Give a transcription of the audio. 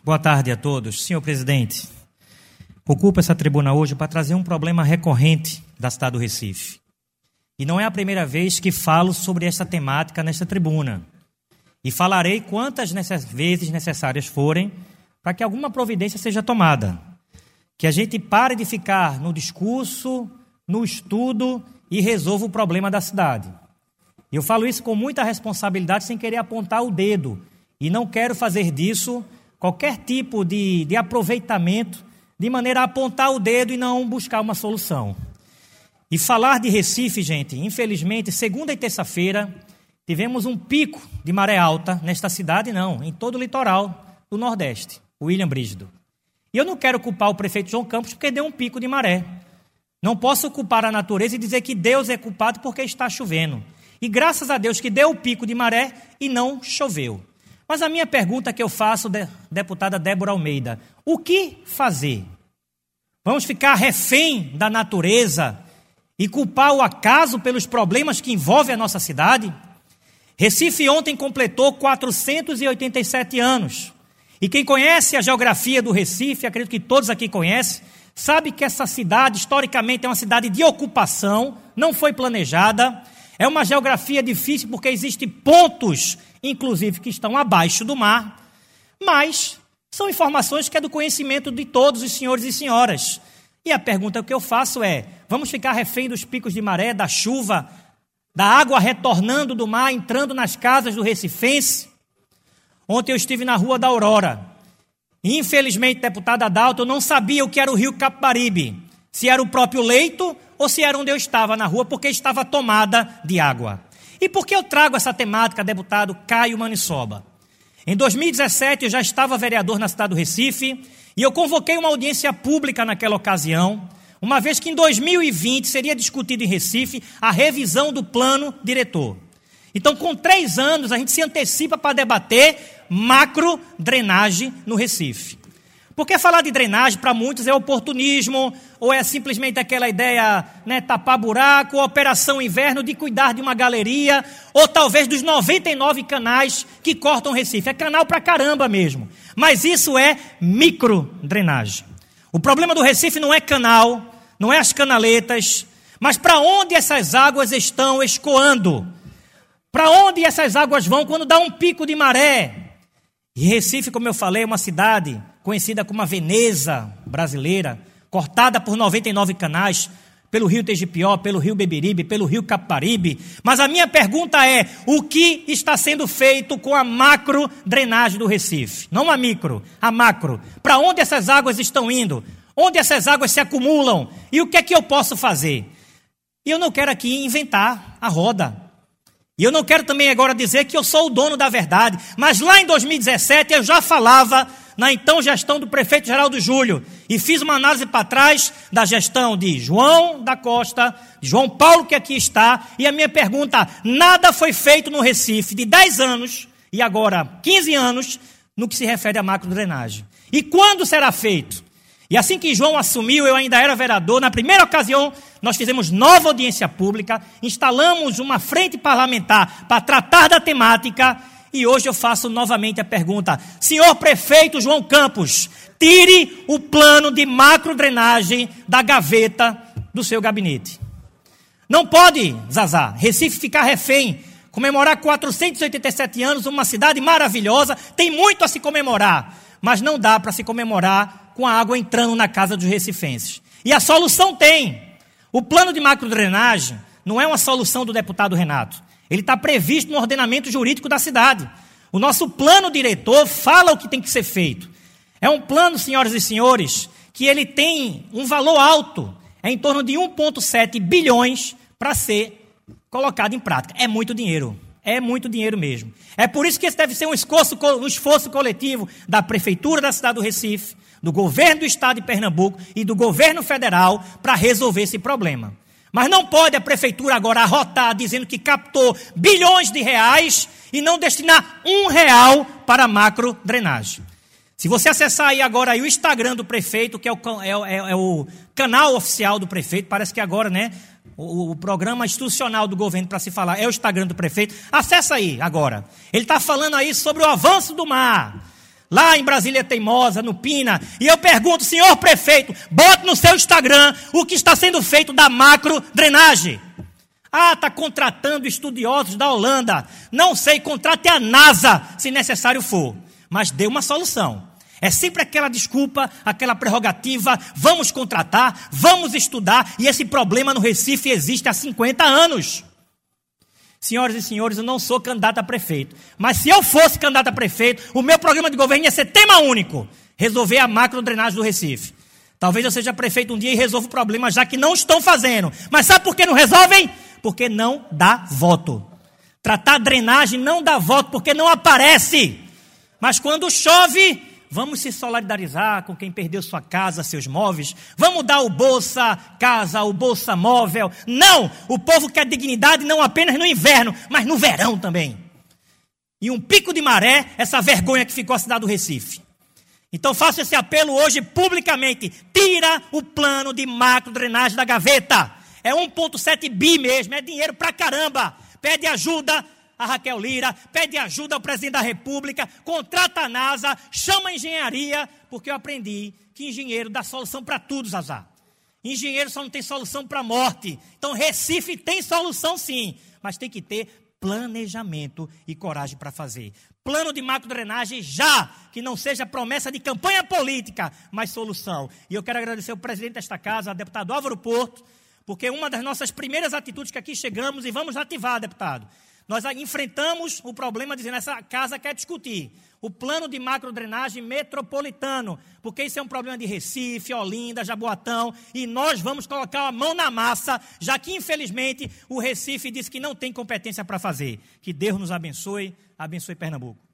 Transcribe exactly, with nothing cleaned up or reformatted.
Boa tarde a todos. Senhor presidente, ocupo essa tribuna hoje para trazer um problema recorrente da cidade do Recife. E não é a primeira vez que falo sobre essa temática nesta tribuna. E falarei quantas necess- vezes necessárias forem para que alguma providência seja tomada. Que a gente pare de ficar no discurso, no estudo e resolva o problema da cidade. E eu falo isso com muita responsabilidade, sem querer apontar o dedo. E não quero fazer disso qualquer tipo de, de aproveitamento, de maneira a apontar o dedo e não buscar uma solução. E falar de Recife, gente, infelizmente, segunda e terça-feira, tivemos um pico de maré alta nesta cidade, não, em todo o litoral do Nordeste, o William Brígido. E eu não quero culpar o prefeito João Campos porque deu um pico de maré. Não posso culpar a natureza e dizer que Deus é culpado porque está chovendo. E graças a Deus que deu o pico de maré e não choveu. Mas a minha pergunta que eu faço, deputada Débora Almeida, o que fazer? Vamos ficar refém da natureza e culpar o acaso pelos problemas que envolvem a nossa cidade? Recife ontem completou quatrocentos e oitenta e sete anos. E quem conhece a geografia do Recife, acredito que todos aqui conhecem, sabe que essa cidade, historicamente, é uma cidade de ocupação, não foi planejada. É uma geografia difícil porque existem pontos, inclusive, que estão abaixo do mar. Mas são informações que é do conhecimento de todos os senhores e senhoras. E a pergunta que eu faço é, vamos ficar refém dos picos de maré, da chuva, da água retornando do mar, entrando nas casas do recifense? Ontem eu estive na Rua da Aurora. E, infelizmente, deputada Adalto, eu não sabia o que era o rio Capibaribe. Se era o próprio leito ou se era onde eu estava na rua, porque estava tomada de água. E por que eu trago essa temática, deputado Caio Manissoba? Em dois mil e dezessete, eu já estava vereador na cidade do Recife e eu convoquei uma audiência pública naquela ocasião, uma vez que em dois mil e vinte seria discutido em Recife a revisão do plano diretor. Então, com três anos, a gente se antecipa para debater macro drenagem no Recife. Porque falar de drenagem, para muitos, é oportunismo, ou é simplesmente aquela ideia, né, tapar buraco, operação inverno de cuidar de uma galeria, ou talvez dos noventa e nove canais que cortam o Recife. É canal pra caramba mesmo. Mas isso é micro drenagem. O problema do Recife não é canal, não é as canaletas, mas para onde essas águas estão escoando? Para onde essas águas vão quando dá um pico de maré? E Recife, como eu falei, é uma cidade conhecida como a Veneza brasileira, cortada por noventa e nove canais, pelo rio Tegipió, pelo rio Beberibe, pelo rio Capibaribe. Mas a minha pergunta é, o que está sendo feito com a macro drenagem do Recife? Não a micro, a macro. Para onde essas águas estão indo? Onde essas águas se acumulam? E o que é que eu posso fazer? E eu não quero aqui inventar a roda. E eu não quero também agora dizer que eu sou o dono da verdade, mas lá em dois mil e dezessete eu já falava na então gestão do prefeito Geraldo Júlio e fiz uma análise para trás da gestão de João da Costa, de João Paulo que aqui está, e a minha pergunta, nada foi feito no Recife de dez anos e agora quinze anos no que se refere à macrodrenagem. E quando será feito? E assim que João assumiu, eu ainda era vereador, na primeira ocasião nós fizemos nova audiência pública, instalamos uma frente parlamentar para tratar da temática e hoje eu faço novamente a pergunta, senhor prefeito João Campos, tire o plano de macrodrenagem da gaveta do seu gabinete. Não pode, Zazá, Recife ficar refém, comemorar quatrocentos e oitenta e sete anos, uma cidade maravilhosa, tem muito a se comemorar, mas não dá para se comemorar com a água entrando na casa dos recifenses. E a solução tem. O plano de macrodrenagem não é uma solução do deputado Renato. Ele está previsto no ordenamento jurídico da cidade. O nosso plano diretor fala o que tem que ser feito. É um plano, senhoras e senhores, que ele tem um valor alto, é em torno de um vírgula sete bilhões para ser colocado em prática. É muito dinheiro. É muito dinheiro mesmo. É por isso que esse deve ser um esforço, um esforço coletivo da Prefeitura da cidade do Recife, do governo do estado de Pernambuco e do governo federal para resolver esse problema. Mas não pode a prefeitura agora arrotar dizendo que captou bilhões de reais e não destinar um real para a macro drenagem. Se você acessar aí agora aí o Instagram do prefeito, que é o, é, é, é o canal oficial do prefeito, parece que agora, né, o, o programa institucional do governo para se falar é o Instagram do prefeito, acessa aí agora. Ele está falando aí sobre o avanço do mar. lá em Brasília Teimosa, no Pina, e eu pergunto, senhor prefeito, bote no seu Instagram o que está sendo feito da macro drenagem. Ah, está contratando estudiosos da Holanda. Não sei, contrate a NASA, se necessário for. Mas dê uma solução. É sempre aquela desculpa, aquela prerrogativa, vamos contratar, vamos estudar, e esse problema no Recife existe há cinquenta anos. Senhoras e senhores, eu não sou candidato a prefeito, mas se eu fosse candidato a prefeito, o meu programa de governo ia ser tema único, resolver a macro drenagem do Recife. Talvez eu seja prefeito um dia e resolva o problema, já que não estão fazendo. Mas sabe por que não resolvem? Porque não dá voto. Tratar a drenagem não dá voto, porque não aparece. Mas quando chove, vamos se solidarizar com quem perdeu sua casa, seus móveis. Vamos dar o Bolsa Casa, o Bolsa Móvel. Não! O povo quer dignidade não apenas no inverno, mas no verão também. E um pico de maré, essa vergonha que ficou a cidade do Recife. Então faço esse apelo hoje publicamente. Tira o plano de macro drenagem da gaveta. É um vírgula sete bi mesmo, é dinheiro pra caramba. Pede ajuda a Raquel Lira, pede ajuda ao presidente da República, contrata a NASA, chama a engenharia, porque eu aprendi que engenheiro dá solução para tudo, Zazá. Engenheiro só não tem solução para a morte. Então Recife tem solução sim, mas tem que ter planejamento e coragem para fazer. Plano de macro-drenagem já, que não seja promessa de campanha política, mas solução. E eu quero agradecer ao presidente desta casa, deputado Álvaro Porto, porque uma das nossas primeiras atitudes que aqui chegamos, e vamos ativar, deputado, nós enfrentamos o problema dizendo essa casa quer discutir o plano de macro-drenagem metropolitano, porque isso é um problema de Recife, Olinda, Jaboatão, e nós vamos colocar a mão na massa, já que, infelizmente, o Recife disse que não tem competência para fazer. Que Deus nos abençoe, abençoe Pernambuco.